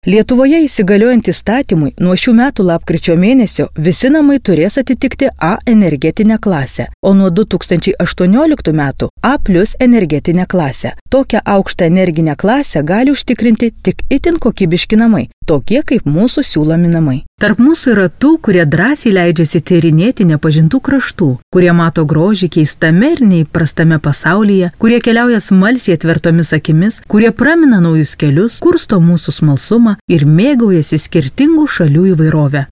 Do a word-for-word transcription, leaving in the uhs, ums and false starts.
Lietuvoje įsigaliojant įstatymui, nuo šių metų lapkričio mėnesio visi namai turės atitikti A energetinę klasę, o nuo du tūkstančiai aštuonioliktų metų A plus energetinę klasę. Tokią aukštą energinę klasę gali užtikrinti tik itin kokybiški namai, tokie kaip mūsų siūlomi namai. Tarp mūsų yra tų, kurie drąsiai leidžiasi tyrinėti nepažintų kraštų, kurie mato grožį keistame ir neįprastame pasaulyje, kurie keliauja smalsiai atvertomis akimis, kurie pramina naujus kelius, kursto mūsų smalsumą ir mėgaujasi skirtingų šalių įvairovę.